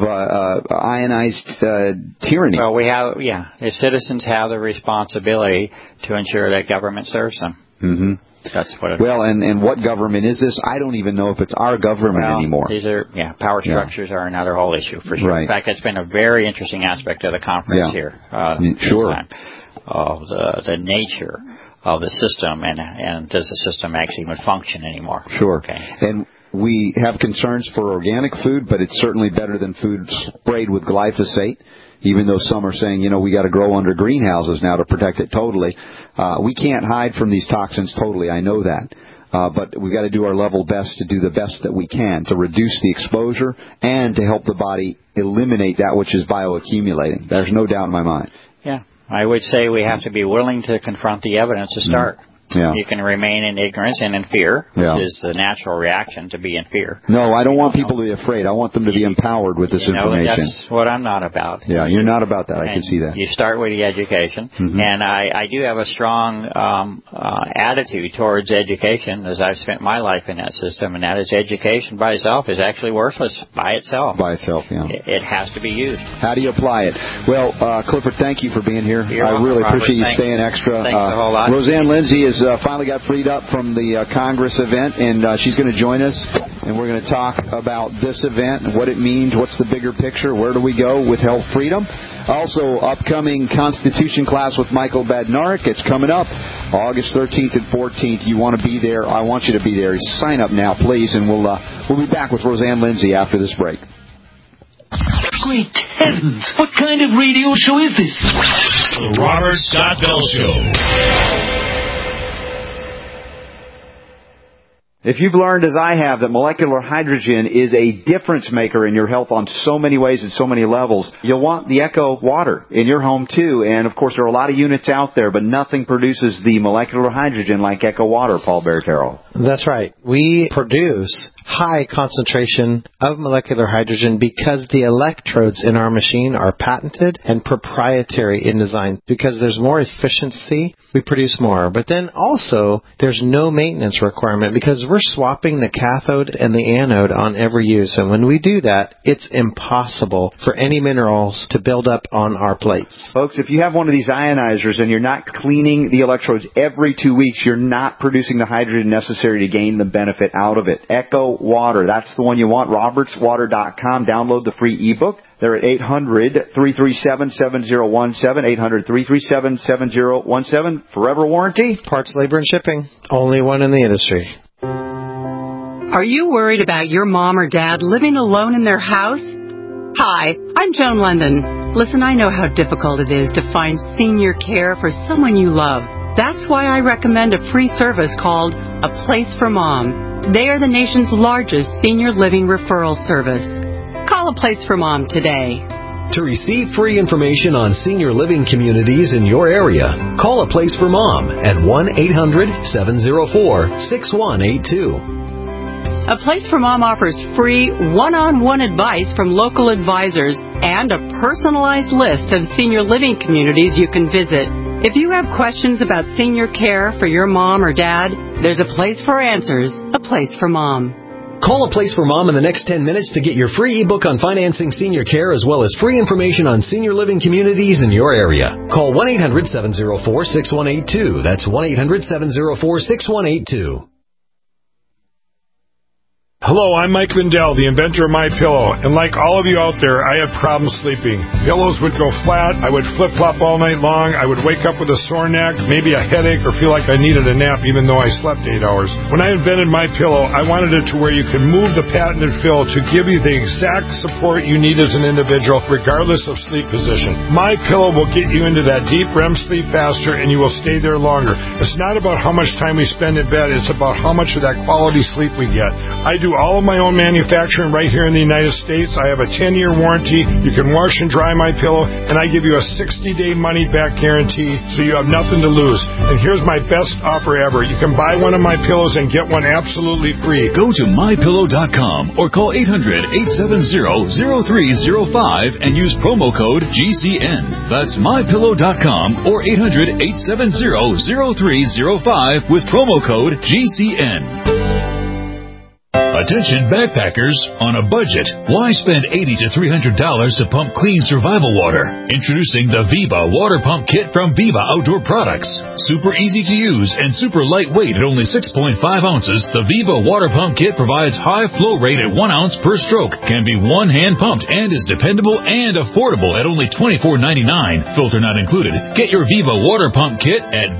ionized tyranny. Well, the citizens have the responsibility to ensure that government serves them. Mm-hmm. That's what it is. Well, and what government is this? I don't even know if it's our government anymore. These are, power structures are another whole issue for sure. Right. In fact, it's been a very interesting aspect of the conference here. Sure. Of the nature of the system and does the system actually even function anymore? Sure. Okay. And we have concerns for organic food, but it's certainly better than food sprayed with glyphosate. Even though some are saying, we got to grow under greenhouses now to protect it totally. We can't hide from these toxins totally. I know that. But we've got to do our level best to do the best that we can to reduce the exposure and to help the body eliminate that which is bioaccumulating. There's no doubt in my mind. Yeah. I would say we have to be willing to confront the evidence to start. Yeah. You can remain in ignorance and in fear, which is the natural reaction to be in fear. No, I don't want people to be afraid. I want them to be empowered with this information. That's what I'm not about. Yeah, you're not about that. I can see that. You start with the education, and I do have a strong attitude towards education, as I've spent my life in that system, and that is education by itself is actually worthless by itself. By itself, yeah. It has to be used. How do you apply it? Well, Clifford, thank you for being here. I really appreciate you staying extra. Thanks a whole lot. Roseanne Lindsay is finally got freed up from the Congress event, and she's going to join us, and we're going to talk about this event and what it means, what's the bigger picture, where do we go with health freedom. Also, upcoming Constitution class with Michael Badnarik. It's coming up August 13th and 14th. You want to be there. I want you to be there. Sign up now, please, and we'll be back with Roseanne Lindsay after this break. Great heavens! What kind of radio show is this? The Robert Scott Bell Show. If you've learned, as I have, that molecular hydrogen is a difference maker in your health on so many ways and so many levels, you'll want the Echo water in your home too. And of course, there are a lot of units out there, but nothing produces the molecular hydrogen like Echo water, Paul Barrett-Carroll. That's right. We produce high concentration of molecular hydrogen because the electrodes in our machine are patented and proprietary in design. Because there's more efficiency, we produce more. But then also, there's no maintenance requirement because we're swapping the cathode and the anode on every use. And when we do that, it's impossible for any minerals to build up on our plates. Folks, if you have one of these ionizers and you're not cleaning the electrodes every 2 weeks, you're not producing the hydrogen necessary to gain the benefit out of it. Echo Water, that's the one you want. RobertsWater.com. Download the free ebook. They're at 800-337-7017, 800-337-7017. Forever warranty. Parts, labor, and shipping. Only one in the industry. Are you worried about your mom or dad living alone in their house? Hi, I'm Joan London. Listen, I know how difficult it is to find senior care for someone you love. That's why I recommend a free service called A Place for Mom. They are the nation's largest senior living referral service. Call A Place for Mom today. To receive free information on senior living communities in your area, call A Place for Mom at 1-800-704-6182. A Place for Mom offers free one-on-one advice from local advisors and a personalized list of senior living communities you can visit. If you have questions about senior care for your mom or dad, there's a place for answers, A Place for Mom. Call A Place for Mom in the next 10 minutes to get your free ebook on financing senior care as well as free information on senior living communities in your area. Call 1-800-704-6182. That's 1-800-704-6182. Hello, I'm Mike Lindell, the inventor of MyPillow, and like all of you out there, I have problems sleeping. Pillows would go flat, I would flip-flop all night long, I would wake up with a sore neck, maybe a headache, or feel like I needed a nap even though I slept 8 hours. When I invented MyPillow, I wanted it to where you could move the patented fill to give you the exact support you need as an individual, regardless of sleep position. MyPillow will get you into that deep REM sleep faster, and you will stay there longer. It's not about how much time we spend in bed, it's about how much of that quality sleep we get. I do all of my own manufacturing right here in the United States. I have a 10-year warranty. You can wash and dry my pillow, and I give you a 60-day money-back guarantee, so you have nothing to lose. And here's my best offer ever. You can buy one of my pillows and get one absolutely free. Go to mypillow.com or call 800-870-0305 and use promo code GCN. That's mypillow.com or 800-870-0305 with promo code GCN. Attention backpackers on a budget. Why spend $80 to $300 to pump clean survival water? Introducing the Viva Water Pump Kit from Viva Outdoor Products. Super easy to use and super lightweight at only 6.5 ounces, the Viva Water Pump Kit provides high flow rate at 1 ounce per stroke, can be one-hand pumped, and is dependable and affordable at only $24.99. Filter not included. Get your Viva Water Pump Kit at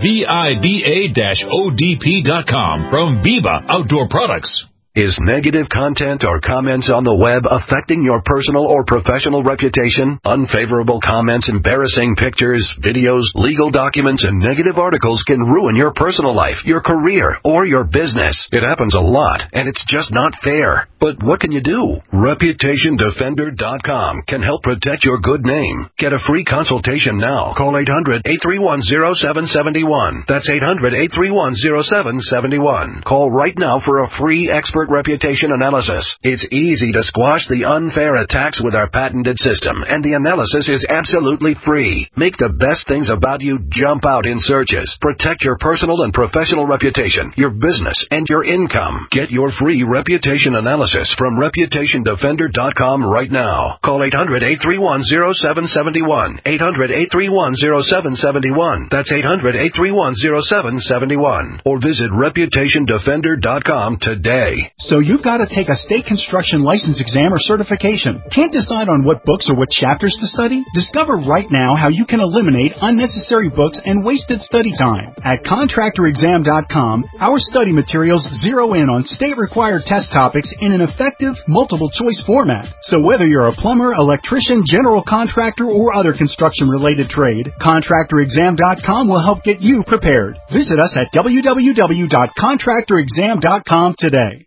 VIBA-ODP.com from Viva Outdoor Products. Is negative content or comments on the web affecting your personal or professional reputation? Unfavorable comments, embarrassing pictures, videos, legal documents, and negative articles can ruin your personal life, your career, or your business. It happens a lot, and it's just not fair. But what can you do? ReputationDefender.com can help protect your good name. Get a free consultation now. Call 800-831-0771. That's 800-831-0771. Call right now for a free expert reputation analysis. It's easy to squash the unfair attacks with our patented system, and the analysis is absolutely free. Make the best things about you jump out in searches. Protect your personal and professional reputation, your business, and your income. Get your free reputation analysis from ReputationDefender.com right now. Call 800-831-0771. 800-831-0771. That's 800-831-0771. Or visit ReputationDefender.com today. So you've got to take a state construction license exam or certification. Can't decide on what books or what chapters to study? Discover right now how you can eliminate unnecessary books and wasted study time. At ContractorExam.com, our study materials zero in on state-required test topics in an effective, multiple-choice format. So whether you're a plumber, electrician, general contractor, or other construction-related trade, ContractorExam.com will help get you prepared. Visit us at www.ContractorExam.com today.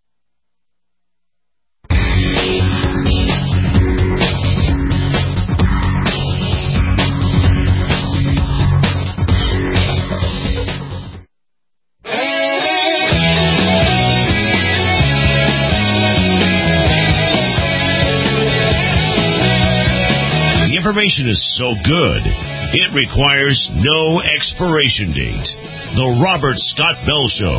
Information is so good, it requires no expiration date. The Robert Scott Bell Show.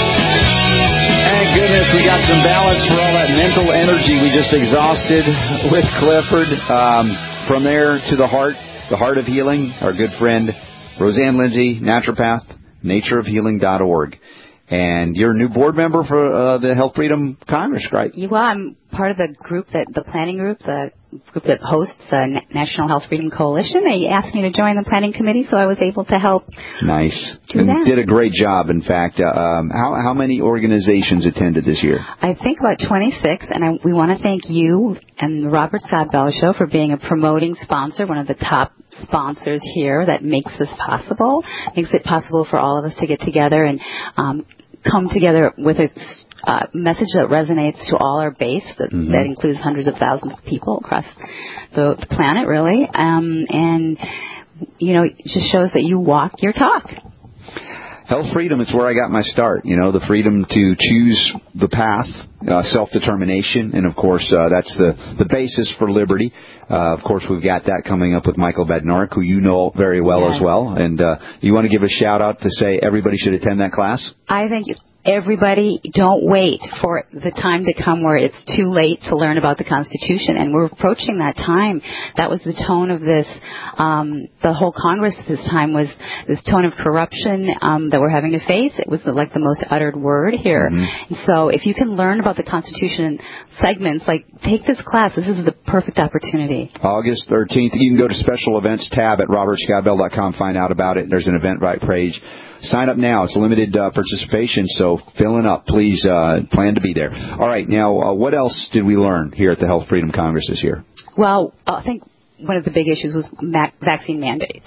Thank goodness we got some balance for all that mental energy we just exhausted with Clifford. From there to the heart of healing, our good friend Roseanne Lindsay, naturopath, natureofhealing.org. And you're a new board member for the Health Freedom Congress, right? Well, I'm part of the group the planning group, the group that hosts the National Health Freedom Coalition. They asked me to join the planning committee, so I was able to help. Nice. Do that. Did a great job, in fact. How many organizations attended this year? I think about 26, and we want to thank you and the Robert Scott Bell Show for being a promoting sponsor, one of the top sponsors here that makes this possible, makes it possible for all of us to get together and come together with a message that resonates to all our base that includes hundreds of thousands of people across the planet, really. And, you know, it just shows that you walk your talk. Health freedom is where I got my start. You know, the freedom to choose the path, self-determination, and, of course, that's the basis for liberty. Of course, we've got that coming up with Michael Bednarik, who you know very well as well. And you want to give a shout-out to say everybody should attend that class? I think everybody, don't wait for the time to come where it's too late to learn about the Constitution. And we're approaching that time. That was the tone of this, the whole Congress this time was this tone of corruption that we're having to face. It was like the most uttered word here. And so if you can learn about the Constitution segments, like take this class. This is the perfect opportunity. August 13th. You can go to special events tab at robertscottbell.com, find out about it. There's an Eventbrite page. Sign up now. It's limited participation, so filling up. Please plan to be there. All right. Now, what else did we learn here at the Health Freedom Congress this year? Well, I think one of the big issues was vaccine mandates.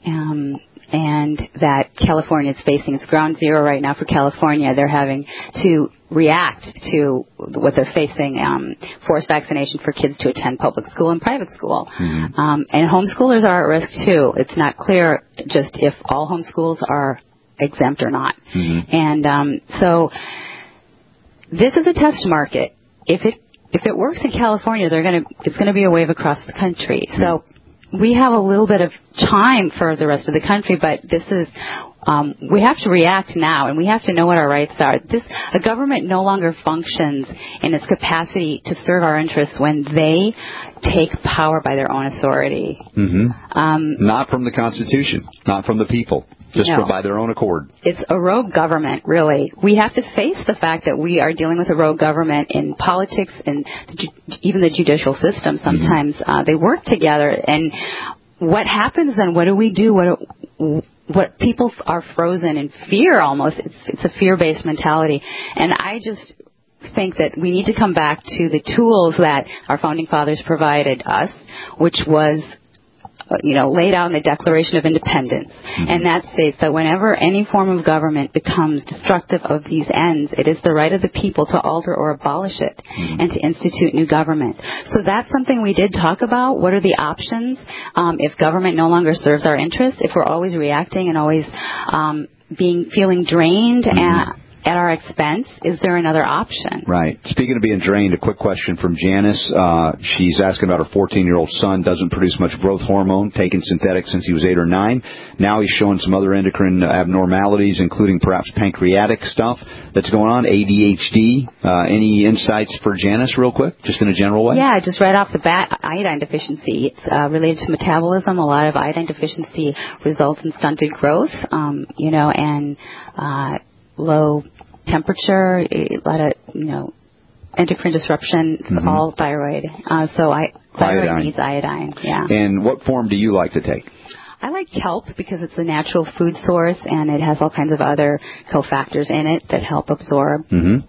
and that California is facing. It's ground zero right now for California. They're having to react to what they're facing, forced vaccination for kids to attend public school and private school. And homeschoolers are at risk too. It's not clear just if all homeschools are exempt or not. And so this is a test market. If it works in California, it's going to be a wave across the country. So we have a little bit of time for the rest of the country, but this is we have to react now, and we have to know what our rights are. A government no longer functions in its capacity to serve our interests when they take power by their own authority. Not from the Constitution, not from the people. Just by their own accord. It's a rogue government, really. We have to face the fact that we are dealing with a rogue government in politics and even the judicial system. Sometimes they work together. And what happens then? What do we do? What people are frozen in fear almost. It's a fear-based mentality. And I just think that we need to come back to the tools that our founding fathers provided us, which was laid out in the Declaration of Independence. And that states that whenever any form of government becomes destructive of these ends, it is the right of the people to alter or abolish it and to institute new government. So that's something we did talk about. What are the options if government no longer serves our interests, if we're always reacting and always feeling drained at our expense? Is there another option? Right. Speaking of being drained, a quick question from Janice. She's asking about her 14-year-old son. Doesn't produce much growth hormone, taken synthetic since he was 8 or 9. Now he's showing some other endocrine abnormalities, including perhaps pancreatic stuff that's going on, ADHD. Any insights for Janice real quick, just in a general way? Yeah, just right off the bat, iodine deficiency. It's related to metabolism. A lot of iodine deficiency results in stunted growth, and low temperature, a lot of, endocrine disruption, all thyroid. Thyroid needs iodine, yeah. And what form do you like to take? I like kelp because it's a natural food source and it has all kinds of other cofactors in it that help absorb. And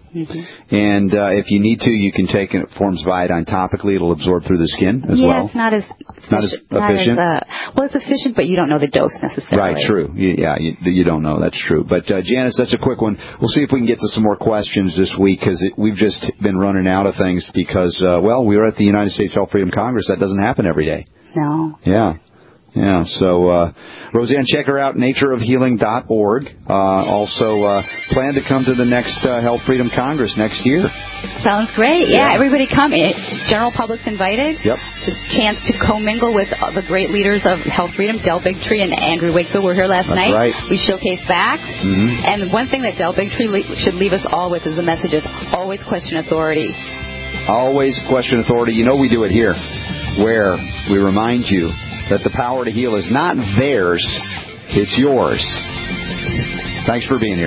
if you need to, you can take forms of iodine topically. It'll absorb through the skin as well. Yeah, it's not as efficient. It's efficient, but you don't know the dose necessarily. Right, true. You don't know. That's true. But Janice, that's a quick one. We'll see if we can get to some more questions this week because we've just been running out of things because, we were at the United States Health Freedom Congress. That doesn't happen every day. No. Yeah, so Roseanne, check her out, natureofhealing.org. Also, plan to come to the next Health Freedom Congress next year. Sounds great. Yeah, everybody come. General public's invited. Yep. It's a chance to commingle with the great leaders of Health Freedom. Del Bigtree and Andrew Wakefield were here last night. Right. We showcased facts. And one thing that Del Bigtree should leave us all with is the message of always question authority. Always question authority. We do it here, where we remind you that the power to heal is not theirs, it's yours. Thanks for being here.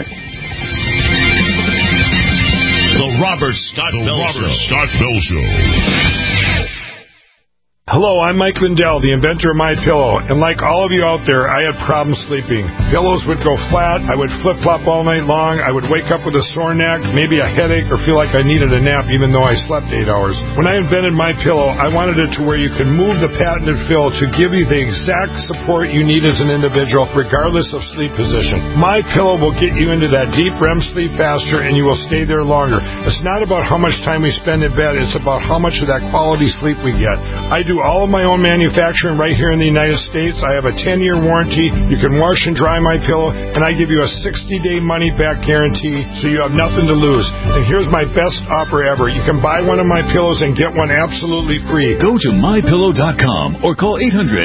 The Robert Scott Bell Show. Hello, I'm Mike Lindell, the inventor of MyPillow, and like all of you out there, I had problems sleeping. Pillows would go flat, I would flip-flop all night long, I would wake up with a sore neck, maybe a headache, or feel like I needed a nap even though I slept 8 hours. When I invented MyPillow, I wanted it to where you can move the patented fill to give you the exact support you need as an individual, regardless of sleep position. MyPillow will get you into that deep REM sleep faster, and you will stay there longer. It's not about how much time we spend in bed, it's about how much of that quality sleep we get. I do all of my own manufacturing right here in the United States. I have a 10-year warranty. You can wash and dry MyPillow, and I give you a 60-day money-back guarantee, so you have nothing to lose. And here's my best offer ever. You can buy one of my pillows and get one absolutely free. Go to MyPillow.com or call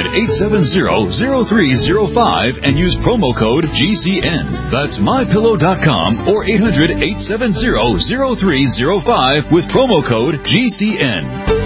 800-870-0305 and use promo code GCN. That's MyPillow.com or 800-870-0305 with promo code GCN.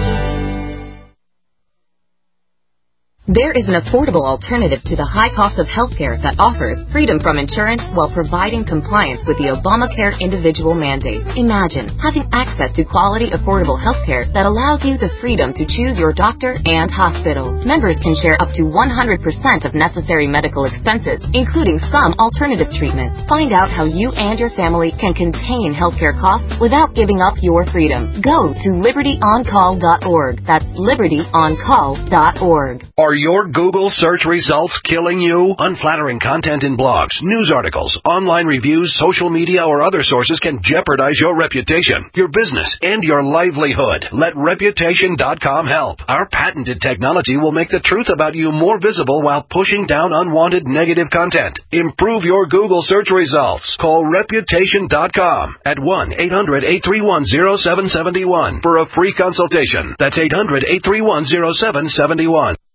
There is an affordable alternative to the high cost of healthcare that offers freedom from insurance while providing compliance with the Obamacare individual mandate. Imagine having access to quality, affordable healthcare that allows you the freedom to choose your doctor and hospital. Members can share up to 100% of necessary medical expenses, including some alternative treatments. Find out how you and your family can contain healthcare costs without giving up your freedom. Go to libertyoncall.org. That's libertyoncall.org. Are your Google search results killing you? Unflattering content in blogs, news articles, online reviews, social media, or other sources can jeopardize your reputation, your business, and your livelihood. Let Reputation.com help. Our patented technology will make the truth about you more visible while pushing down unwanted negative content. Improve your Google search results. Call Reputation.com at 1-800-831-0771 for a free consultation. That's 800-831-0771.